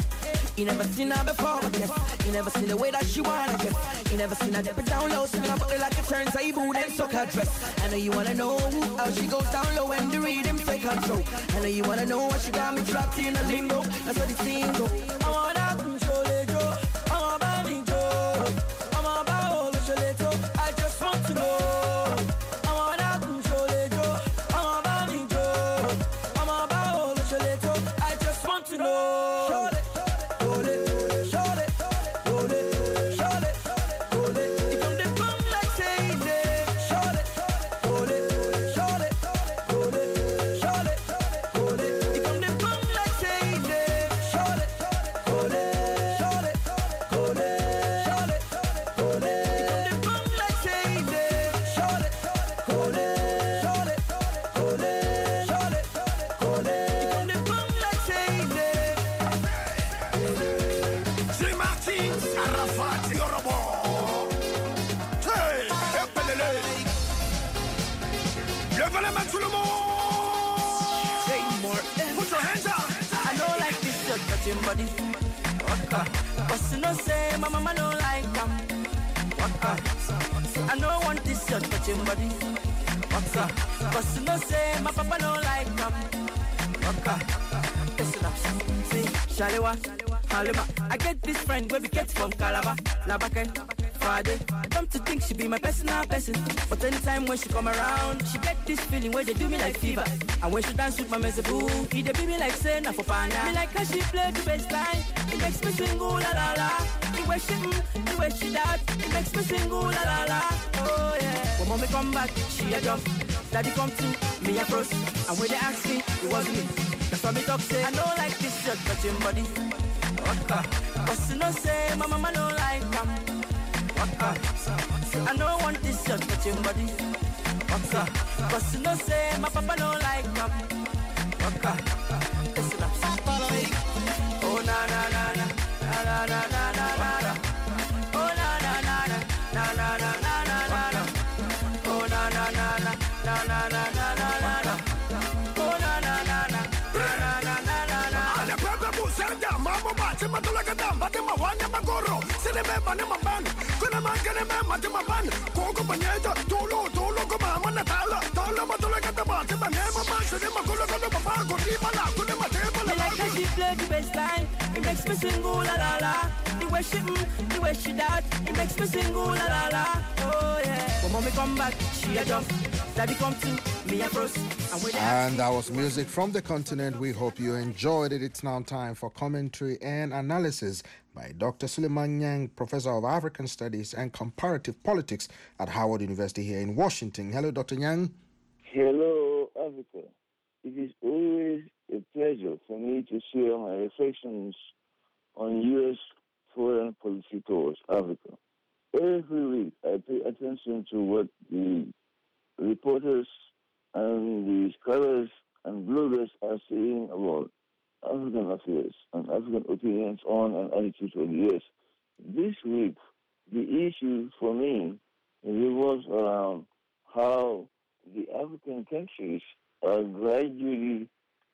You never seen her before, I guess. You never seen the way that she wanna get. You never seen her dip it down low, swing her body like a turntable, then suck her dress. I know you wanna know how she goes down low when the rhythm take control. I know you wanna know what she got me trapped in a limbo. That's what the scene go. I wanna control it, Joe. I'm about it, Joe. I'm about all the little. I just want to know. I wanna control it, Joe. I'm about it, Joe. I'm about all the little. I just want to know. Show it, hold it, show it, hold it, show it, hold it. It come the come like say it. Show it, hold it, show it, hold it, show it, hold it. It come the come like say it. Show it, hold it, show it, hold it, show it, hold it. It come the come like say it. Show it, hold it, show it, hold it, show it, hold it. It come the come like say it. J. Martin, Arafat, Yorobo. Hey, épelez-le. Levez les mains tout le monde. Say more. Put your hands up. I don't like this shirt touching body. Waka. But you know say my mama don't like them. Waka. I don't want this shirt touching body. Waka. But you know say my papa don't like them. Waka. Listen up. See, Shalewa, Halima. I get this friend where we get from Calabar, Labakan, Friday. Come to think she be my personal person. But anytime when she come around, she get this feeling where they do me like fever. And when she dance with my mezeboo, he they be me like say na for pana. Me like how she play the bass line. It makes me sing ooh la la la. The way she mm, the way she that, it makes me sing ooh la la la. Oh yeah. When mommy come back, she a jump. Daddy come to me a cross. And when they ask me, it wasn't me. That's why me talk say I don't like this shirt touching body. Waka. But you know say my mama don't like them. Waka. I don't want this shirt touching body. Waka. But you know say my papa don't like them. Waka. Listen up. Oh na na na na na na na na na na. Oh na na na na na na na na na na. Oh na na na na na na na na na na. Oh na na na na na na na na. Ale pepe busenda, mamo bate matulaga dam, bate mawanya magoro. Sine me bane mambani, kuna mangene me mate mambani. Koko banyeta, tolo tolo kuma manatala. Tala matulaga dam, bate bane mambani. Sine magolo kono papa, kodi mala, kune mate Me mala. like how she play the bass line. It makes me sing ooh la la la. The way she mm, the way she that, it makes me sing ooh la la la. Oh yeah. When mommy come back, she a jump. Daddy come to me a cross. And when they And that was music from the continent. We hope you enjoyed it. It's now time for commentary and analysis by Doctor Suleiman Yang, Professor of African Studies and Comparative Politics at Howard University here in Washington. Hello, Doctor Yang. Hello, Africa. It is always a pleasure for me to share my reflections on U S foreign policy towards Africa. Every week, I pay attention to what the reporters and the scholars and bloggers are saying about African affairs and African opinions on and attitudes of the U S. This week, the issue for me revolves around how the African countries are gradually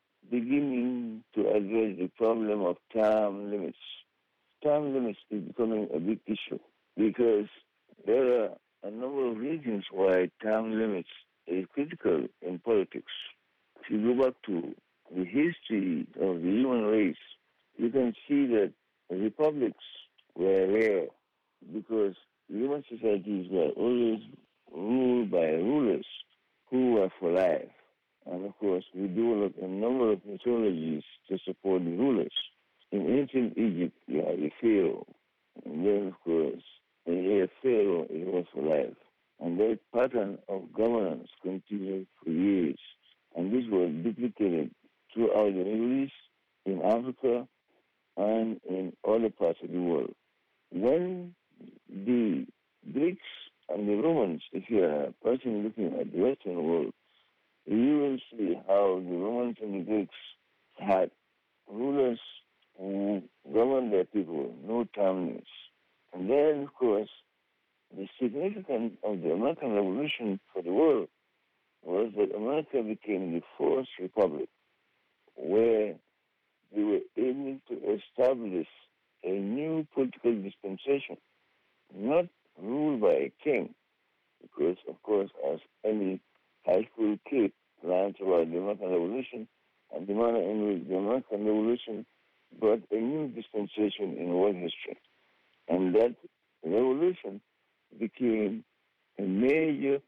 beginning to address the problem of term limits. Term limits is becoming a big issue because there are a number of reasons why term limits is critical in politics. If you go back to the history of the human race, you can see that republics were rare because human societies were always ruled by rulers who were for life. And of course, we developed a number of mythologies to support the rulers. In ancient Egypt, you had a pharaoh. And then, of course, when you had a pharaoh, it was for life. And that pattern of governance continued for years. And this was duplicated throughout the Middle East, in Africa, and in other parts of the world. When the Greeks and the Romans, if you are a person looking at the Western world, you will see how the Romans and the Greeks had rulers who governed their people, no term limits. And then, of course, the significance of the American Revolution for the world was that America became the first republic where they were able to establish new political dispensation, not ruled by a king, because, of course, as any high school kid learns about the American Revolution, and the manner in which the American Revolution brought a new dispensation in world history. And that revolution became a major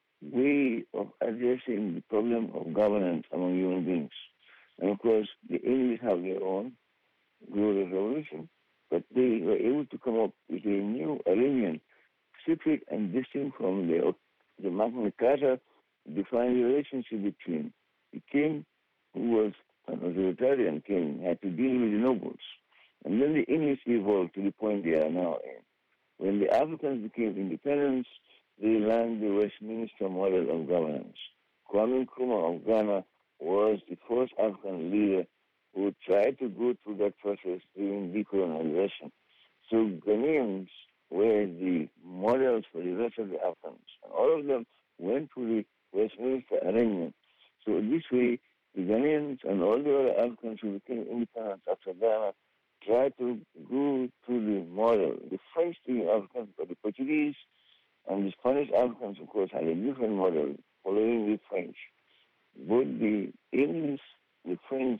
way of addressing the problem of governance among human beings. And of course, the English have their own glorious revolution, but they were able to come up with a new arrangement, separate and distinct from the, the Magna Carta, defined the relationship between the king, who was an authoritarian king, had to deal with the nobles. And then the English evolved to the point they are now in. When the Africans became independent, they learned the Westminster model of governance. Kwame Nkrumah of Ghana was the first African leader who tried to go through that process during decolonization. So Ghanaians were the models for the rest of the Africans. And all of them went through the Westminster arrangement. So this way, the Ghanaians and all the other Africans who became independent after Ghana tried to go through the model. The French-speaking Africans, but the Portuguese and the Spanish Africans, of course, had a different model following the French. Both the English, the French,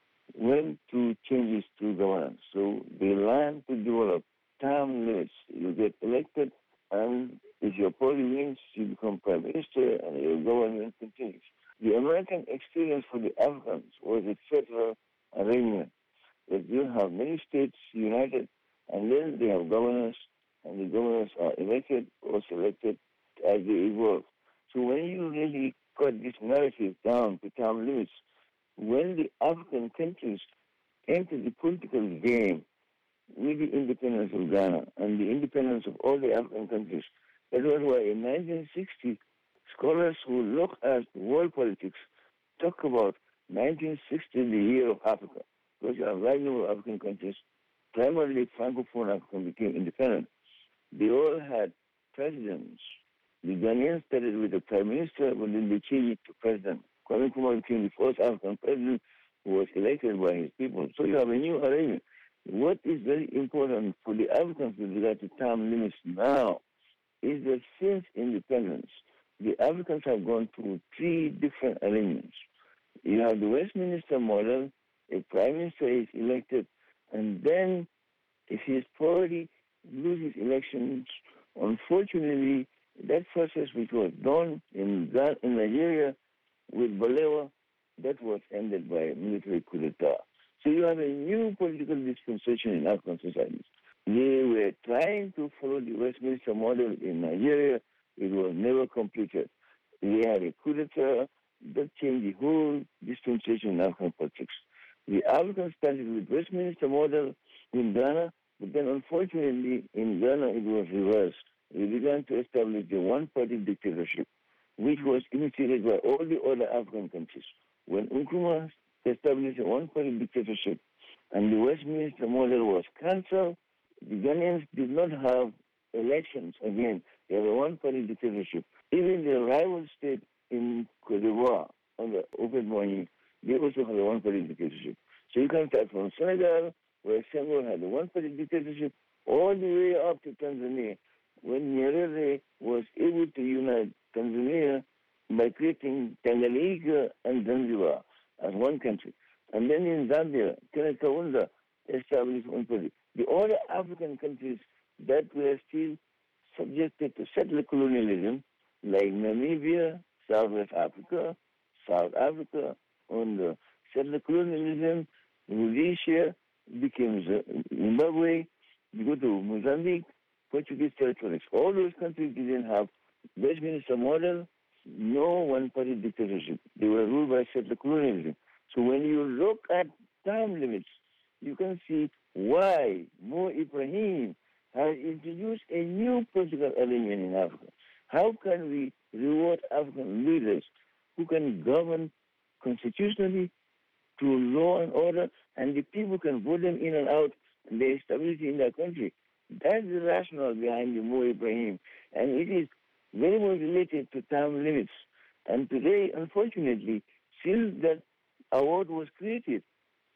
went through changes to governance. So they learned to develop term limits. You get elected, and if your party wins, you become prime minister, and your government continues. The American experience for the Africans was a federal arrangement, that you have many states united, and then they have governors, and the governors are elected or selected as they evolve. So when you really cut this narrative down to term limits, when the African countries entered the political game with the independence of Ghana and the independence of all the African countries, that was why in nineteen sixty, scholars who look at world politics talk about nineteen sixty, the year of Africa, because you have large number of African countries, primarily Francophone Africa, became independent. They all had presidents. The Ghanaians started with the prime minister, but then they changed it to president. Kwame Nkrumah became the first African president who was elected by his people. So you have a new arrangement. What is very important for the Africans with regard to term limits now is that since independence, the Africans have gone through three different arrangements. You have the Westminster model, a prime minister is elected, and then if his party loses elections, unfortunately, that process which was done in, in Nigeria with Balewa, that was ended by a military coup d'etat. So you have a new political dispensation in African societies. They were trying to follow the Westminster model in Nigeria. It was never completed. They had a coup d'etat that changed the whole dispensation in African politics. The Africans started with Westminster model in Ghana, but then unfortunately in Ghana it was reversed. They began to establish the one-party dictatorship, which was initiated by all the other African countries. When Nkrumah established a one-party dictatorship and the Westminster model was cancelled, the Ghanaians did not have elections again. They have a one-party dictatorship. Even the rival state in Cote d'Ivoire, under Houphouët-Boigny, they also have a one-party dictatorship. So you can start from Senegal, where Senghor had a one-party dictatorship, all the way up to Tanzania, when Nyerere was able to unite Tanzania by creating Tanganyika and Zanzibar as one country. And then in Zambia, Kenneth Kaunda established one party. The other African countries that were still subjected to settler colonialism, like Namibia, Southwest Africa, South Africa, under settler colonialism, Rhodesia became Zimbabwe, you go to Mozambique, Portuguese territories. All those countries didn't have Westminster model, no one-party dictatorship. They were ruled by settler colonialism. So when you look at time limits, you can see why Mo Ibrahim has introduced a new political arrangement in Africa. How can we reward African leaders who can govern constitutionally through law and order, and the people can vote them in and out, and there is stability in their country? That's the rationale behind the Mo Ibrahim, and it is very much related to term limits. And today, unfortunately, since that award was created,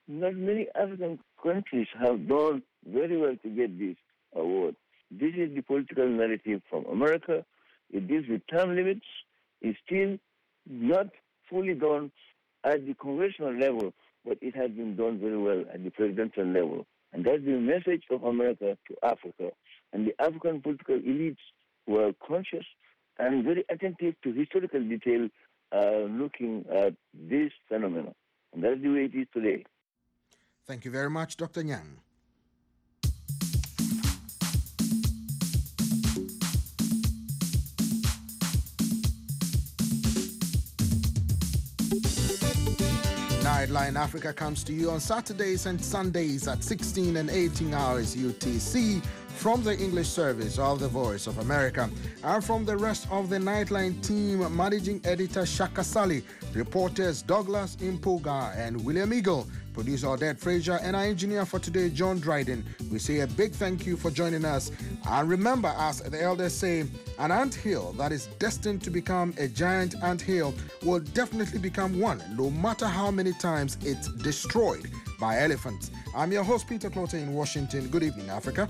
not many African countries have done very well to get this award. This is the political narrative from America. It deals with term limits. It's still not fully done at the congressional level, but it has been done very well at the presidential level. And that's the message of America to Africa. And the African political elites were conscious and very attentive to historical detail uh, looking at this phenomenon. And that's the way it is today. Thank you very much, Doctor Nyang. Nightline Africa comes to you on Saturdays and Sundays at sixteen and eighteen hours U T C from the English service of the Voice of America. And from the rest of the Nightline team, managing editor Shaka Sali, reporters Douglas Impuga and William Eagle, producer Odette Frazier, and our engineer for today, John Dryden. We say a big thank you for joining us. And remember, as the elders say, an anthill that is destined to become a giant anthill will definitely become one, no matter how many times it's destroyed by elephants. I'm your host, Peter Clotter in Washington. Good evening, Africa.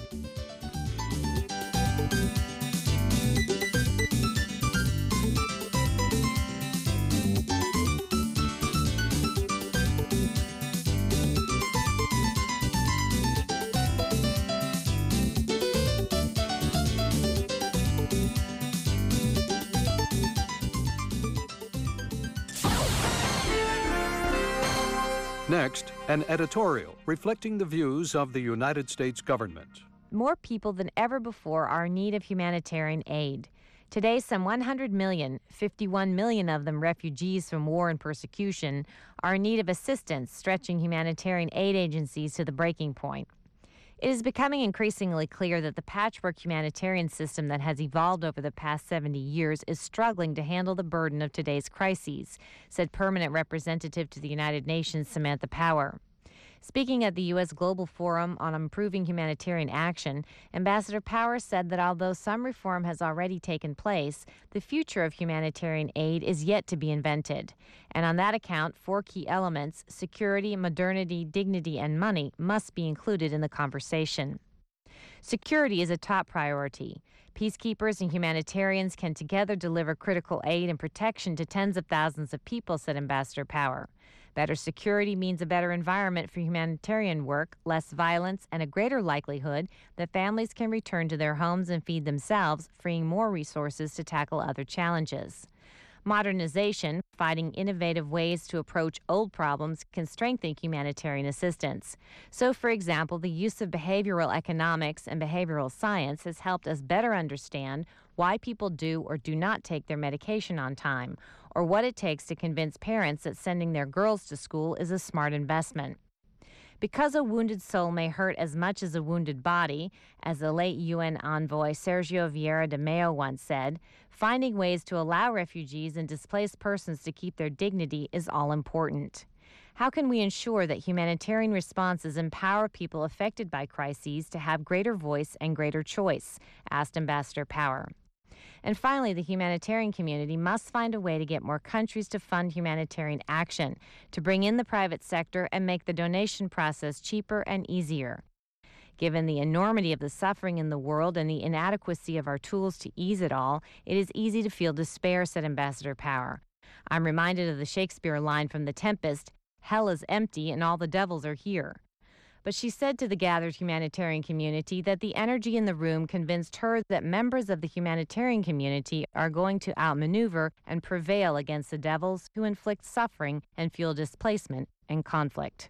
Next, an editorial reflecting the views of the United States government. More people than ever before are in need of humanitarian aid. Today, some one hundred million, fifty-one million of them refugees from war and persecution, are in need of assistance, stretching humanitarian aid agencies to the breaking point. It is becoming increasingly clear that the patchwork humanitarian system that has evolved over the past seventy years is struggling to handle the burden of today's crises, said Permanent Representative to the United Nations Samantha Power. Speaking at the U S Global Forum on Improving Humanitarian Action, Ambassador Power said that although some reform has already taken place, the future of humanitarian aid is yet to be invented. And on that account, four key elements, security, modernity, dignity, and money, must be included in the conversation. Security is a top priority. Peacekeepers and humanitarians can together deliver critical aid and protection to tens of thousands of people, said Ambassador Power. Better security means a better environment for humanitarian work, less violence, and a greater likelihood that families can return to their homes and feed themselves, freeing more resources to tackle other challenges. Modernization, finding innovative ways to approach old problems, can strengthen humanitarian assistance. So, for example, the use of behavioral economics and behavioral science has helped us better understand why people do or do not take their medication on time, or what it takes to convince parents that sending their girls to school is a smart investment. Because a wounded soul may hurt as much as a wounded body, as the late U N envoy Sergio Vieira de Mello once said, finding ways to allow refugees and displaced persons to keep their dignity is all important. How can we ensure that humanitarian responses empower people affected by crises to have greater voice and greater choice? Asked Ambassador Power. And finally, the humanitarian community must find a way to get more countries to fund humanitarian action, to bring in the private sector and make the donation process cheaper and easier. Given the enormity of the suffering in the world and the inadequacy of our tools to ease it all, it is easy to feel despair, said Ambassador Power. I'm reminded of the Shakespeare line from The Tempest, "Hell is empty and all the devils are here." But she said to the gathered humanitarian community that the energy in the room convinced her that members of the humanitarian community are going to outmaneuver and prevail against the devils who inflict suffering and fuel displacement and conflict.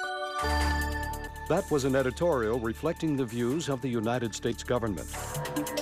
That was an editorial reflecting the views of the United States government.